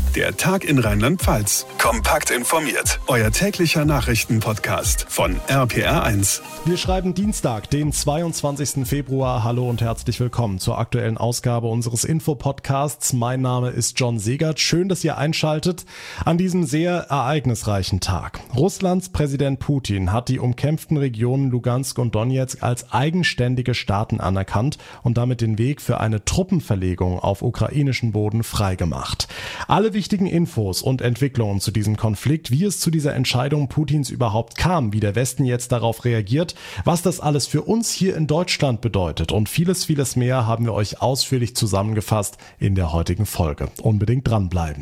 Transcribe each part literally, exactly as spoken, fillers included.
Der Tag in Rheinland-Pfalz. Kompakt informiert. Euer täglicher Nachrichtenpodcast von R P R eins. Wir schreiben Dienstag, den zweiundzwanzigsten Februar. Hallo und herzlich willkommen zur aktuellen Ausgabe unseres Infopodcasts. Mein Name ist John Segert. Schön, dass ihr einschaltet an diesem sehr ereignisreichen Tag. Russlands Präsident Putin hat die umkämpften Regionen Lugansk und Donetsk als eigenständige Staaten anerkannt und damit den Weg für eine Truppenverlegung auf ukrainischen Boden freigemacht. Alle wichtigen Infos und Entwicklungen zu diesem Konflikt, wie es zu dieser Entscheidung Putins überhaupt kam, wie der Westen jetzt darauf reagiert, was das alles für uns hier in Deutschland bedeutet und vieles, vieles mehr haben wir euch ausführlich zusammengefasst in der heutigen Folge. Unbedingt dranbleiben.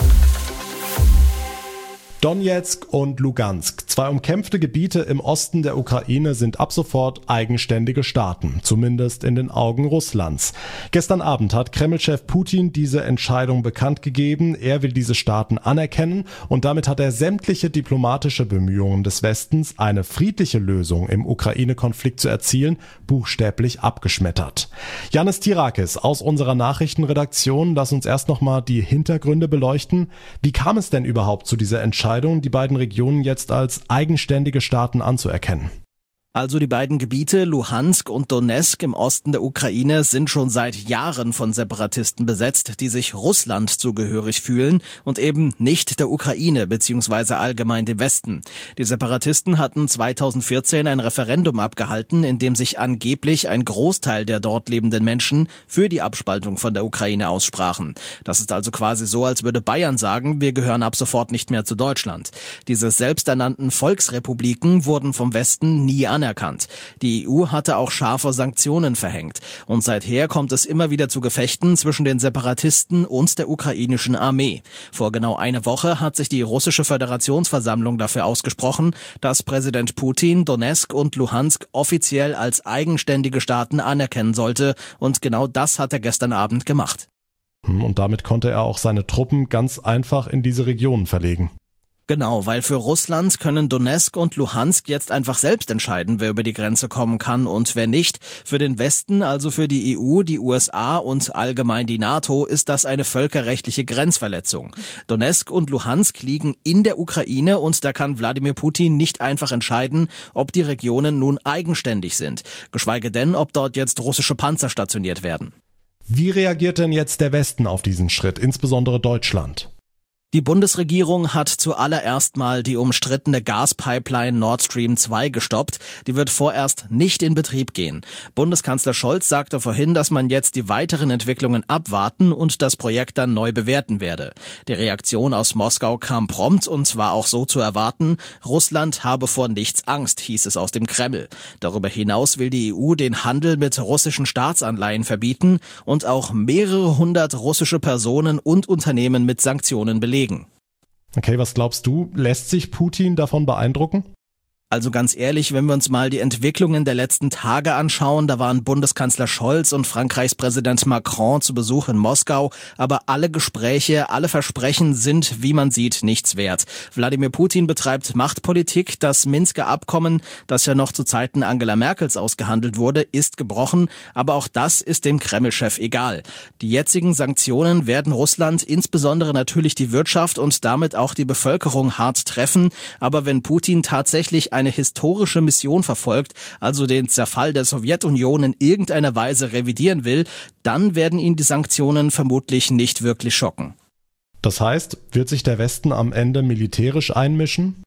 Donetsk und Lugansk, zwei umkämpfte Gebiete im Osten der Ukraine, sind ab sofort eigenständige Staaten, zumindest in den Augen Russlands. Gestern Abend hat Kreml-Chef Putin diese Entscheidung bekannt gegeben. Er will diese Staaten anerkennen und damit hat er sämtliche diplomatische Bemühungen des Westens, eine friedliche Lösung im Ukraine-Konflikt zu erzielen, buchstäblich abgeschmettert. Yannis Tirakis aus unserer Nachrichtenredaktion, lass uns erst nochmal die Hintergründe beleuchten. Wie kam es denn überhaupt zu dieser Entscheidung, die beiden Regionen jetzt als eigenständige Staaten anzuerkennen? Also die beiden Gebiete Luhansk und Donetsk im Osten der Ukraine sind schon seit Jahren von Separatisten besetzt, die sich Russland zugehörig fühlen und eben nicht der Ukraine bzw. allgemein dem Westen. Die Separatisten hatten zweitausendvierzehn ein Referendum abgehalten, in dem sich angeblich ein Großteil der dort lebenden Menschen für die Abspaltung von der Ukraine aussprachen. Das ist also quasi so, als würde Bayern sagen, wir gehören ab sofort nicht mehr zu Deutschland. Diese selbsternannten Volksrepubliken wurden vom Westen nie anerkannt. Anerkannt. Die E U hatte auch scharfe Sanktionen verhängt. Und seither kommt es immer wieder zu Gefechten zwischen den Separatisten und der ukrainischen Armee. Vor genau einer Woche hat sich die russische Föderationsversammlung dafür ausgesprochen, dass Präsident Putin Donetsk und Luhansk offiziell als eigenständige Staaten anerkennen sollte. Und genau das hat er gestern Abend gemacht. Und damit konnte er auch seine Truppen ganz einfach in diese Regionen verlegen. Genau, weil für Russland können Donetsk und Luhansk jetzt einfach selbst entscheiden, wer über die Grenze kommen kann und wer nicht. Für den Westen, also für die E U, die U S A und allgemein die NATO, ist das eine völkerrechtliche Grenzverletzung. Donetsk und Luhansk liegen in der Ukraine und da kann Wladimir Putin nicht einfach entscheiden, ob die Regionen nun eigenständig sind. Geschweige denn, ob dort jetzt russische Panzer stationiert werden. Wie reagiert denn jetzt der Westen auf diesen Schritt, insbesondere Deutschland? Die Bundesregierung hat zuallererst mal die umstrittene Gaspipeline Nord Stream zwei gestoppt. Die wird vorerst nicht in Betrieb gehen. Bundeskanzler Scholz sagte vorhin, dass man jetzt die weiteren Entwicklungen abwarten und das Projekt dann neu bewerten werde. Die Reaktion aus Moskau kam prompt und war auch so zu erwarten. Russland habe vor nichts Angst, hieß es aus dem Kreml. Darüber hinaus will die E U den Handel mit russischen Staatsanleihen verbieten und auch mehrere hundert russische Personen und Unternehmen mit Sanktionen belegen. Okay, was glaubst du, lässt sich Putin davon beeindrucken? Also ganz ehrlich, wenn wir uns mal die Entwicklungen der letzten Tage anschauen, da waren Bundeskanzler Scholz und Frankreichs Präsident Macron zu Besuch in Moskau, aber alle Gespräche, alle Versprechen sind, wie man sieht, nichts wert. Wladimir Putin betreibt Machtpolitik, das Minsker Abkommen, das ja noch zu Zeiten Angela Merkels ausgehandelt wurde, ist gebrochen, aber auch das ist dem Kreml-Chef egal. Die jetzigen Sanktionen werden Russland, insbesondere natürlich die Wirtschaft und damit auch die Bevölkerung hart treffen, aber wenn Putin tatsächlich eine historische Mission verfolgt, also den Zerfall der Sowjetunion in irgendeiner Weise revidieren will, dann werden ihn die Sanktionen vermutlich nicht wirklich schocken. Das heißt, wird sich der Westen am Ende militärisch einmischen?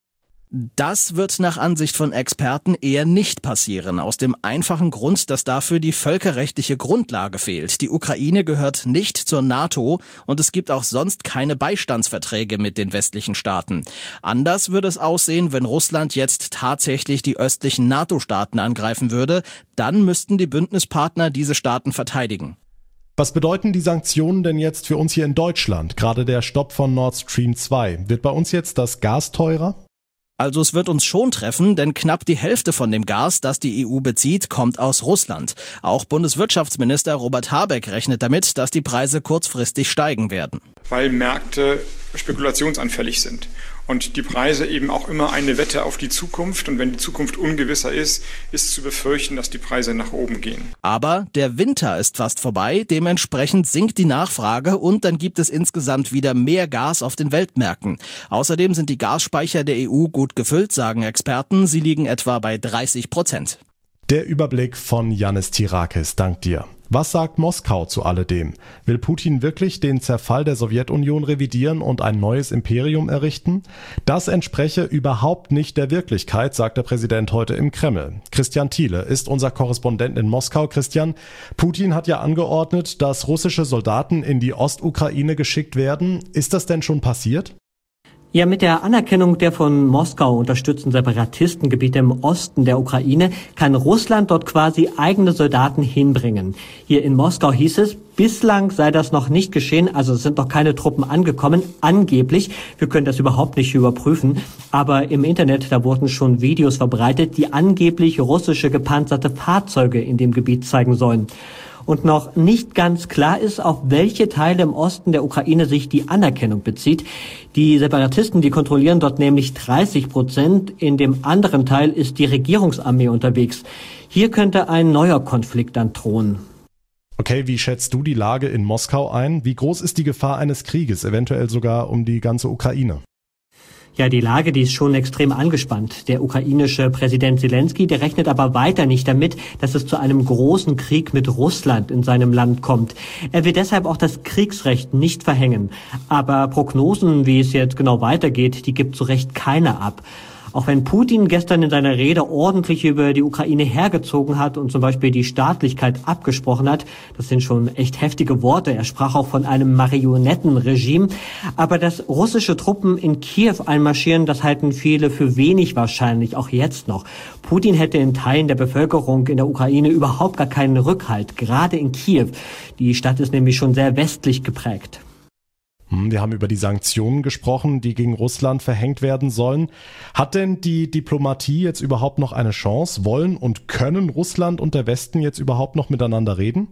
Das wird nach Ansicht von Experten eher nicht passieren, aus dem einfachen Grund, dass dafür die völkerrechtliche Grundlage fehlt. Die Ukraine gehört nicht zur NATO und es gibt auch sonst keine Beistandsverträge mit den westlichen Staaten. Anders würde es aussehen, wenn Russland jetzt tatsächlich die östlichen NATO-Staaten angreifen würde, dann müssten die Bündnispartner diese Staaten verteidigen. Was bedeuten die Sanktionen denn jetzt für uns hier in Deutschland? Gerade der Stopp von Nord Stream zwei. Wird bei uns jetzt das Gas teurer? Also es wird uns schon treffen, denn knapp die Hälfte von dem Gas, das die E U bezieht, kommt aus Russland. Auch Bundeswirtschaftsminister Robert Habeck rechnet damit, dass die Preise kurzfristig steigen werden. Weil Märkte spekulationsanfällig sind. und die Preise eben auch immer eine Wette auf die Zukunft. Und wenn die Zukunft ungewisser ist, ist zu befürchten, dass die Preise nach oben gehen. Aber der Winter ist fast vorbei, dementsprechend sinkt die Nachfrage und dann gibt es insgesamt wieder mehr Gas auf den Weltmärkten. Außerdem sind die Gasspeicher der E U gut gefüllt, sagen Experten. Sie liegen etwa bei dreißig Prozent. Der Überblick von Yannis Tirakis, dank dir. Was sagt Moskau zu alledem? Will Putin wirklich den Zerfall der Sowjetunion revidieren und ein neues Imperium errichten? Das entspreche überhaupt nicht der Wirklichkeit, sagt der Präsident heute im Kreml. Christian Thiele ist unser Korrespondent in Moskau. Christian, Putin hat ja angeordnet, dass russische Soldaten in die Ostukraine geschickt werden. Ist das denn schon passiert? Ja, mit der Anerkennung der von Moskau unterstützten Separatistengebiete im Osten der Ukraine kann Russland dort quasi eigene Soldaten hinbringen. Hier in Moskau hieß es, bislang sei das noch nicht geschehen, also es sind noch keine Truppen angekommen, angeblich. Wir können das überhaupt nicht überprüfen, aber im Internet, da wurden schon Videos verbreitet, die angeblich russische gepanzerte Fahrzeuge in dem Gebiet zeigen sollen. Und noch nicht ganz klar ist, auf welche Teile im Osten der Ukraine sich die Anerkennung bezieht. Die Separatisten, die kontrollieren dort nämlich dreißig Prozent. In dem anderen Teil ist die Regierungsarmee unterwegs. Hier könnte ein neuer Konflikt dann drohen. Okay, wie schätzt du die Lage in Moskau ein? Wie groß ist die Gefahr eines Krieges, eventuell sogar um die ganze Ukraine? Ja, die Lage, die ist schon extrem angespannt. Der ukrainische Präsident Zelensky, der rechnet aber weiter nicht damit, dass es zu einem großen Krieg mit Russland in seinem Land kommt. Er will deshalb auch das Kriegsrecht nicht verhängen. Aber Prognosen, wie es jetzt genau weitergeht, die gibt zu Recht keiner ab. Auch wenn Putin gestern in seiner Rede ordentlich über die Ukraine hergezogen hat und zum Beispiel die Staatlichkeit abgesprochen hat, das sind schon echt heftige Worte. Er sprach auch von einem Marionettenregime. Aber dass russische Truppen in Kiew einmarschieren, das halten viele für wenig wahrscheinlich, auch jetzt noch. Putin hätte in Teilen der Bevölkerung in der Ukraine überhaupt gar keinen Rückhalt, gerade in Kiew. Die Stadt ist nämlich schon sehr westlich geprägt. Wir haben über die Sanktionen gesprochen, die gegen Russland verhängt werden sollen. Hat denn die Diplomatie jetzt überhaupt noch eine Chance? Wollen und können Russland und der Westen jetzt überhaupt noch miteinander reden?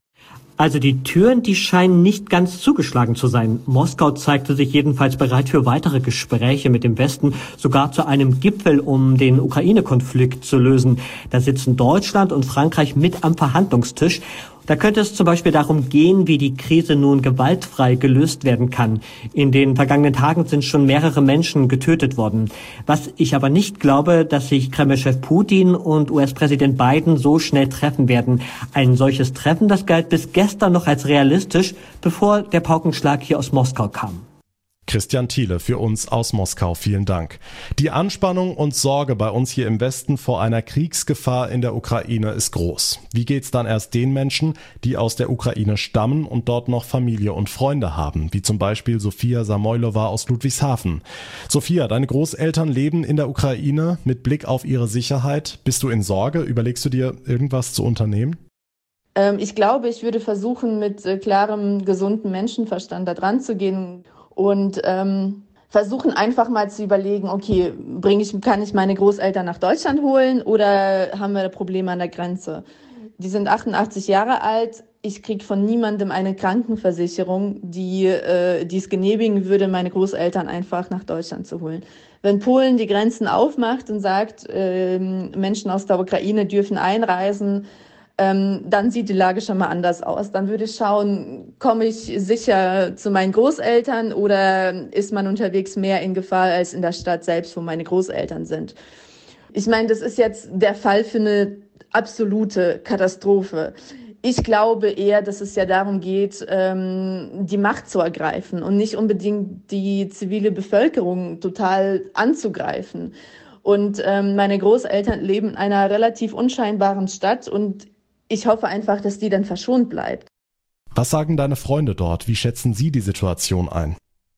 Also die Türen, die scheinen nicht ganz zugeschlagen zu sein. Moskau zeigte sich jedenfalls bereit für weitere Gespräche mit dem Westen, sogar zu einem Gipfel, um den Ukraine-Konflikt zu lösen. Da sitzen Deutschland und Frankreich mit am Verhandlungstisch. Da könnte es zum Beispiel darum gehen, wie die Krise nun gewaltfrei gelöst werden kann. In den vergangenen Tagen sind schon mehrere Menschen getötet worden. Was ich aber nicht glaube, dass sich Kreml-Chef Putin und U S-Präsident Biden so schnell treffen werden. Ein solches Treffen, das galt bis gestern noch als realistisch, bevor der Paukenschlag hier aus Moskau kam. Christian Thiele für uns aus Moskau, vielen Dank. Die Anspannung und Sorge bei uns hier im Westen vor einer Kriegsgefahr in der Ukraine ist groß. Wie geht's dann erst den Menschen, die aus der Ukraine stammen und dort noch Familie und Freunde haben, wie zum Beispiel Sophia Samoylova aus Ludwigshafen? Sophia, deine Großeltern leben in der Ukraine. Mit Blick auf ihre Sicherheit, bist du in Sorge? Überlegst du dir, irgendwas zu unternehmen? Ähm, ich glaube, ich würde versuchen, mit äh, klarem, gesunden Menschenverstand da dran zu gehen. Und ähm, versuchen einfach mal zu überlegen, okay, bring ich, kann ich meine Großeltern nach Deutschland holen oder haben wir Probleme an der Grenze? Die sind achtundachtzig Jahre alt. Ich kriege von niemandem eine Krankenversicherung, die äh, die es genehmigen würde, meine Großeltern einfach nach Deutschland zu holen. Wenn Polen die Grenzen aufmacht und sagt, äh, Menschen aus der Ukraine dürfen einreisen, Ähm, dann sieht die Lage schon mal anders aus. Dann würde ich schauen, komme ich sicher zu meinen Großeltern oder ist man unterwegs mehr in Gefahr als in der Stadt selbst, wo meine Großeltern sind. Ich meine, das ist jetzt der Fall für eine absolute Katastrophe. Ich glaube eher, dass es ja darum geht, ähm, die Macht zu ergreifen und nicht unbedingt die zivile Bevölkerung total anzugreifen. Und ähm, meine Großeltern leben in einer relativ unscheinbaren Stadt und ich hoffe einfach, dass die dann verschont bleibt. Was sagen deine Freunde dort? Wie schätzen sie die Situation ein?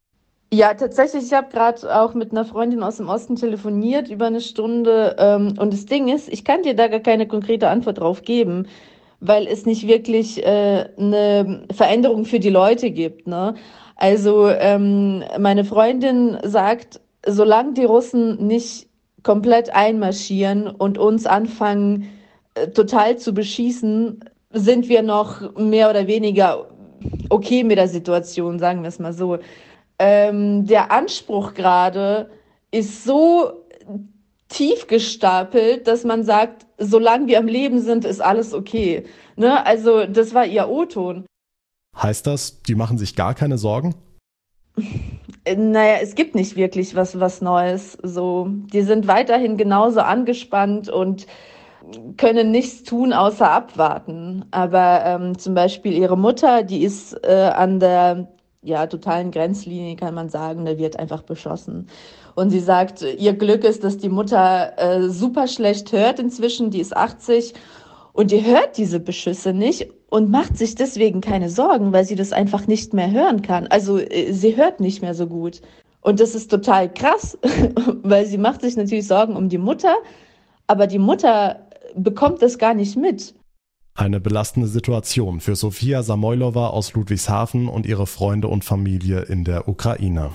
Ja, tatsächlich, ich habe gerade auch mit einer Freundin aus dem Osten telefoniert über eine Stunde. Ähm, und das Ding ist, ich kann dir da gar keine konkrete Antwort drauf geben, weil es nicht wirklich äh, eine Veränderung für die Leute gibt, ne? Also ähm, meine Freundin sagt, solange die Russen nicht komplett einmarschieren und uns anfangen, total zu beschießen, sind wir noch mehr oder weniger okay mit der Situation, sagen wir es mal so. ähm, der Anspruch gerade ist so tief gestapelt, dass man sagt, solange wir am Leben sind, ist alles okay. Ne? Also das war ihr O-Ton. Heißt das, die machen sich gar keine Sorgen? Naja, es gibt nicht wirklich was, was Neues. So, die sind weiterhin genauso angespannt und können nichts tun, außer abwarten. Aber ähm, zum Beispiel ihre Mutter, die ist äh, an der ja, totalen Grenzlinie, kann man sagen, da wird einfach beschossen. Und sie sagt, ihr Glück ist, dass die Mutter äh, super schlecht hört inzwischen, die ist achtzig und die hört diese Beschüsse nicht und macht sich deswegen keine Sorgen, weil sie das einfach nicht mehr hören kann. Also äh, sie hört nicht mehr so gut. Und das ist total krass, weil sie macht sich natürlich Sorgen um die Mutter, aber die Mutter bekommt das gar nicht mit. Eine belastende Situation für Sofia Samoilova aus Ludwigshafen und ihre Freunde und Familie in der Ukraine.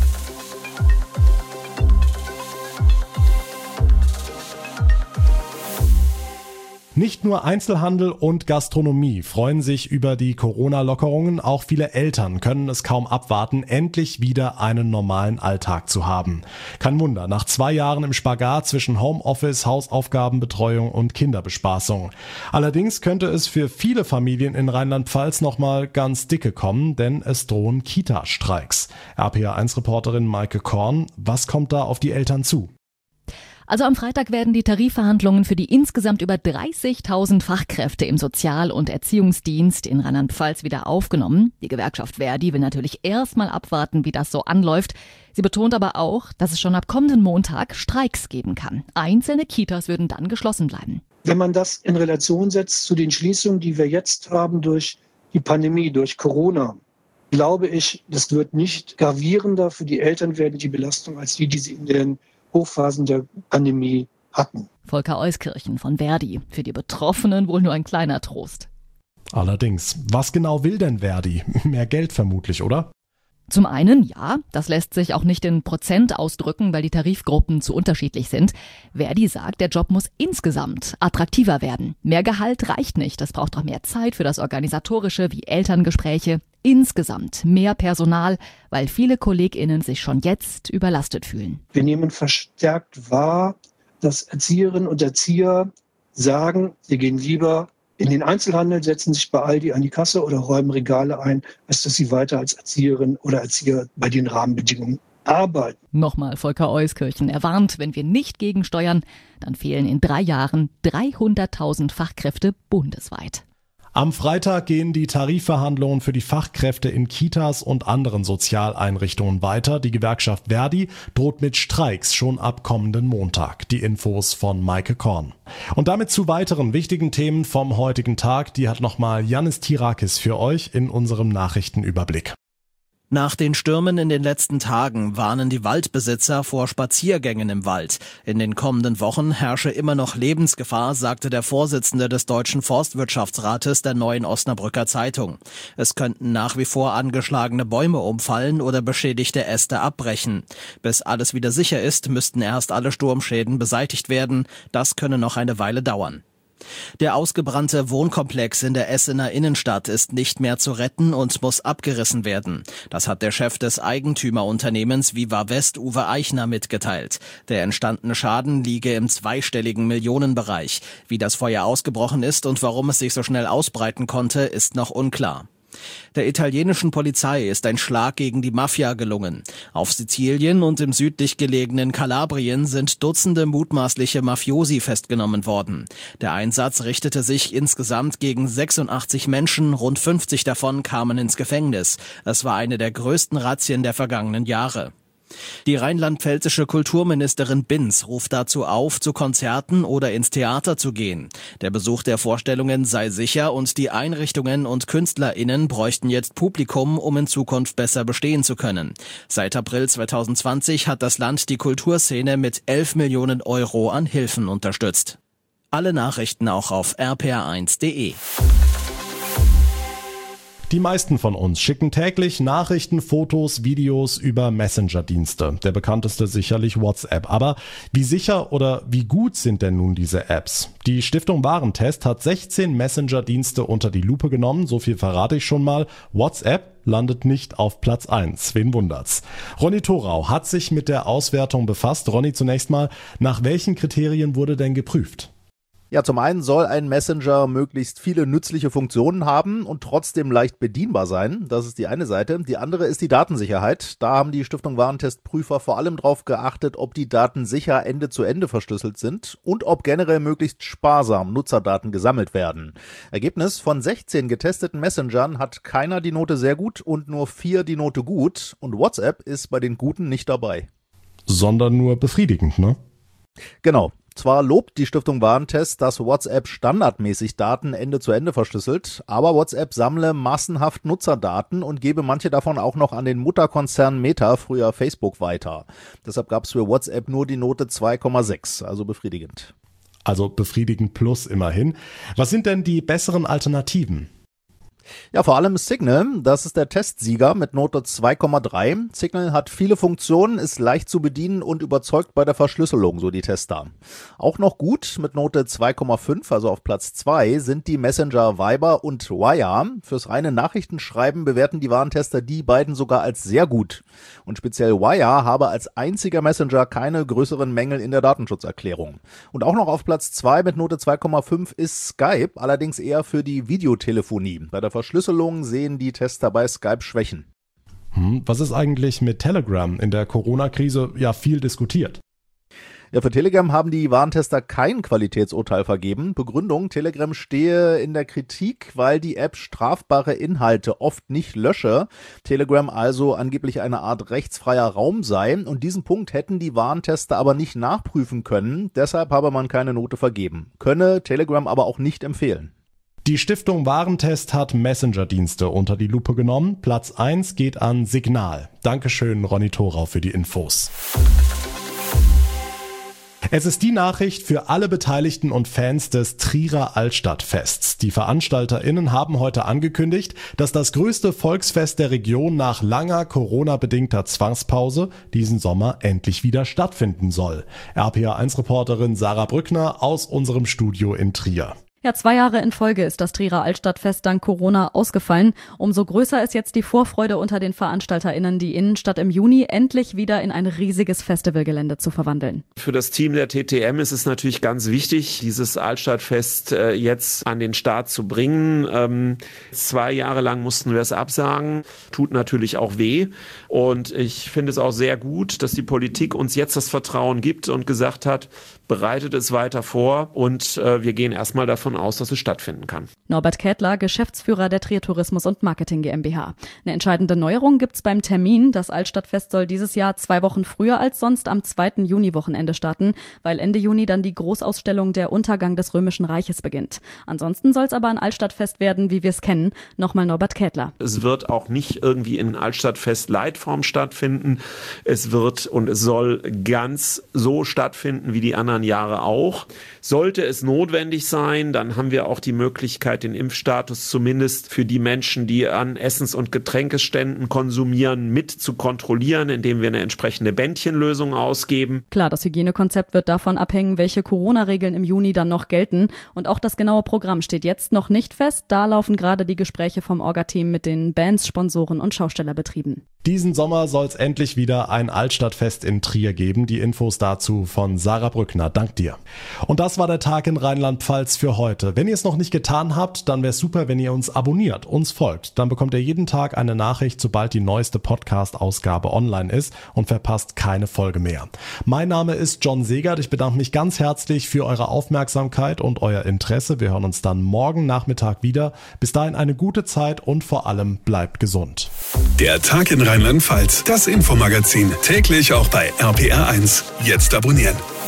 Nicht nur Einzelhandel und Gastronomie freuen sich über die Corona-Lockerungen, auch viele Eltern können es kaum abwarten, endlich wieder einen normalen Alltag zu haben. Kein Wunder, nach zwei Jahren im Spagat zwischen Homeoffice, Hausaufgabenbetreuung und Kinderbespaßung. Allerdings könnte es für viele Familien in Rheinland-Pfalz nochmal ganz dicke kommen, denn es drohen Kita-Streiks. R P R eins Reporterin Maike Korn, was kommt da auf die Eltern zu? Also am Freitag werden die Tarifverhandlungen für die insgesamt über dreißigtausend Fachkräfte im Sozial- und Erziehungsdienst in Rheinland-Pfalz wieder aufgenommen. Die Gewerkschaft Verdi will natürlich erstmal abwarten, wie das so anläuft. Sie betont aber auch, dass es schon ab kommenden Montag Streiks geben kann. Einzelne Kitas würden dann geschlossen bleiben. Wenn man das in Relation setzt zu den Schließungen, die wir jetzt haben durch die Pandemie, durch Corona, glaube ich, das wird nicht gravierender für die Eltern werden, die Belastung, als die, die sie in den Hochphasen der Pandemie hatten. Volker Euskirchen von Verdi. Für die Betroffenen wohl nur ein kleiner Trost. Allerdings, was genau will denn Verdi? Mehr Geld vermutlich, oder? Zum einen, ja, das lässt sich auch nicht in Prozent ausdrücken, weil die Tarifgruppen zu unterschiedlich sind. Verdi sagt, der Job muss insgesamt attraktiver werden. Mehr Gehalt reicht nicht, es braucht auch mehr Zeit für das Organisatorische wie Elterngespräche. Insgesamt mehr Personal, weil viele KollegInnen sich schon jetzt überlastet fühlen. Wir nehmen verstärkt wahr, dass Erzieherinnen und Erzieher sagen, sie gehen lieber in den Einzelhandel, setzen sich bei Aldi an die Kasse oder räumen Regale ein, als dass sie weiter als Erzieherin oder Erzieher bei den Rahmenbedingungen arbeiten. Nochmal Volker Euskirchen. Er warnt, wenn wir nicht gegensteuern, dann fehlen in drei Jahren dreihunderttausend Fachkräfte bundesweit. Am Freitag gehen die Tarifverhandlungen für die Fachkräfte in Kitas und anderen Sozialeinrichtungen weiter. Die Gewerkschaft Verdi droht mit Streiks schon ab kommenden Montag. Die Infos von Maike Korn. Und damit zu weiteren wichtigen Themen vom heutigen Tag. Die hat nochmal Yannis Tirakis für euch in unserem Nachrichtenüberblick. Nach den Stürmen in den letzten Tagen warnen die Waldbesitzer vor Spaziergängen im Wald. In den kommenden Wochen herrsche immer noch Lebensgefahr, sagte der Vorsitzende des Deutschen Forstwirtschaftsrates der Neuen Osnabrücker Zeitung. Es könnten nach wie vor angeschlagene Bäume umfallen oder beschädigte Äste abbrechen. Bis alles wieder sicher ist, müssten erst alle Sturmschäden beseitigt werden. Das könne noch eine Weile dauern. Der ausgebrannte Wohnkomplex in der Essener Innenstadt ist nicht mehr zu retten und muss abgerissen werden. Das hat der Chef des Eigentümerunternehmens Viva West, Uwe Eichner, mitgeteilt. Der entstandene Schaden liege im zweistelligen Millionenbereich. Wie das Feuer ausgebrochen ist und warum es sich so schnell ausbreiten konnte, ist noch unklar. Der italienischen Polizei ist ein Schlag gegen die Mafia gelungen. Auf Sizilien und im südlich gelegenen Kalabrien sind Dutzende mutmaßliche Mafiosi festgenommen worden. Der Einsatz richtete sich insgesamt gegen sechsundachtzig Menschen, rund fünfzig davon kamen ins Gefängnis. Es war eine der größten Razzien der vergangenen Jahre. Die rheinland-pfälzische Kulturministerin Binz ruft dazu auf, zu Konzerten oder ins Theater zu gehen. Der Besuch der Vorstellungen sei sicher und die Einrichtungen und KünstlerInnen bräuchten jetzt Publikum, um in Zukunft besser bestehen zu können. Seit April zweitausendzwanzig hat das Land die Kulturszene mit elf Millionen Euro an Hilfen unterstützt. Alle Nachrichten auch auf r p r eins punkt d e. Die meisten von uns schicken täglich Nachrichten, Fotos, Videos über Messenger-Dienste. Der bekannteste sicherlich WhatsApp. Aber wie sicher oder wie gut sind denn nun diese Apps? Die Stiftung Warentest hat sechzehn Messenger-Dienste unter die Lupe genommen. So viel verrate ich schon mal. WhatsApp landet nicht auf Platz eins. Wen wundert's? Ronny Thorau hat sich mit der Auswertung befasst. Ronny, zunächst mal, nach welchen Kriterien wurde denn geprüft? Ja, zum einen soll ein Messenger möglichst viele nützliche Funktionen haben und trotzdem leicht bedienbar sein. Das ist die eine Seite. Die andere ist die Datensicherheit. Da haben die Stiftung Warentest-Prüfer vor allem darauf geachtet, ob die Daten sicher Ende zu Ende verschlüsselt sind und ob generell möglichst sparsam Nutzerdaten gesammelt werden. Ergebnis: von sechzehn getesteten Messengern hat keiner die Note sehr gut und nur vier die Note gut. Und WhatsApp ist bei den Guten nicht dabei. Sondern nur befriedigend, ne? Genau. Zwar lobt die Stiftung Warentest, dass WhatsApp standardmäßig Daten Ende zu Ende verschlüsselt, aber WhatsApp sammle massenhaft Nutzerdaten und gebe manche davon auch noch an den Mutterkonzern Meta, früher Facebook, weiter. Deshalb gab es für WhatsApp nur die Note zwei Komma sechs, also befriedigend. Also befriedigend plus immerhin. Was sind denn die besseren Alternativen? Ja, vor allem Signal, das ist der Testsieger mit Note zwei Komma drei. Signal hat viele Funktionen, ist leicht zu bedienen und überzeugt bei der Verschlüsselung, so die Tester. Auch noch gut mit Note zwei Komma fünf, also auf Platz zwei, sind die Messenger Viber und Wire. Fürs reine Nachrichtenschreiben bewerten die Warentester die beiden sogar als sehr gut. Und speziell Wire habe als einziger Messenger keine größeren Mängel in der Datenschutzerklärung. Und auch noch auf Platz zwei mit Note zwei Komma fünf ist Skype, allerdings eher für die Videotelefonie. Bei der Verschlüsselung sehen die Tester bei Skype Schwächen. Hm, was ist eigentlich mit Telegram? In der Corona-Krise ja viel diskutiert. Ja, für Telegram haben die Warentester kein Qualitätsurteil vergeben. Begründung: Telegram stehe in der Kritik, weil die App strafbare Inhalte oft nicht lösche. Telegram also angeblich eine Art rechtsfreier Raum sei. Und diesen Punkt hätten die Warentester aber nicht nachprüfen können. Deshalb habe man keine Note vergeben. Könne Telegram aber auch nicht empfehlen. Die Stiftung Warentest hat Messenger-Dienste unter die Lupe genommen. Platz eins geht an Signal. Dankeschön, Ronny Thorau, für die Infos. Es ist die Nachricht für alle Beteiligten und Fans des Trierer Altstadtfests. Die VeranstalterInnen haben heute angekündigt, dass das größte Volksfest der Region nach langer Corona-bedingter Zwangspause diesen Sommer endlich wieder stattfinden soll. R P A eins Reporterin Sarah Brückner aus unserem Studio in Trier. Ja, zwei Jahre in Folge ist das Trierer Altstadtfest dank Corona ausgefallen. Umso größer ist jetzt die Vorfreude unter den VeranstalterInnen, die Innenstadt im Juni endlich wieder in ein riesiges Festivalgelände zu verwandeln. Für das Team der T T M ist es natürlich ganz wichtig, dieses Altstadtfest äh, jetzt an den Start zu bringen. Ähm, zwei Jahre lang mussten wir es absagen. Tut natürlich auch weh. Und ich finde es auch sehr gut, dass die Politik uns jetzt das Vertrauen gibt und gesagt hat, bereitet es weiter vor und äh, wir gehen erstmal davon aus, dass es stattfinden kann. Norbert Kädler, Geschäftsführer der Trier Tourismus und Marketing GmbH. Eine entscheidende Neuerung gibt's beim Termin. Das Altstadtfest soll dieses Jahr zwei Wochen früher als sonst am zweiten Juni-Wochenende starten, weil Ende Juni dann die Großausstellung Der Untergang des Römischen Reiches beginnt. Ansonsten soll es aber ein Altstadtfest werden, wie wir es kennen. Nochmal Norbert Kädler. Es wird auch nicht irgendwie in Altstadtfest-Leitform stattfinden. Es wird und es soll ganz so stattfinden wie die anderen Jahre auch. Sollte es notwendig sein, dann haben wir auch die Möglichkeit, den Impfstatus zumindest für die Menschen, die an Essens- und Getränkeständen konsumieren, mit zu kontrollieren, indem wir eine entsprechende Bändchenlösung ausgeben. Klar, das Hygienekonzept wird davon abhängen, welche Corona-Regeln im Juni dann noch gelten. Und auch das genaue Programm steht jetzt noch nicht fest. Da laufen gerade die Gespräche vom Orga-Team mit den Bands, Sponsoren und Schaustellerbetrieben. Diesen Sommer soll es endlich wieder ein Altstadtfest in Trier geben. Die Infos dazu von Sarah Brückner. Dank dir. Und das war der Tag in Rheinland-Pfalz für heute. Wenn ihr es noch nicht getan habt, dann wäre es super, wenn ihr uns abonniert, uns folgt. Dann bekommt ihr jeden Tag eine Nachricht, sobald die neueste Podcast-Ausgabe online ist und verpasst keine Folge mehr. Mein Name ist John Segert. Ich bedanke mich ganz herzlich für eure Aufmerksamkeit und euer Interesse. Wir hören uns dann morgen Nachmittag wieder. Bis dahin eine gute Zeit und vor allem bleibt gesund. Der Tag in Rheinland-Pfalz, das Infomagazin, täglich auch bei R P R eins. Jetzt abonnieren.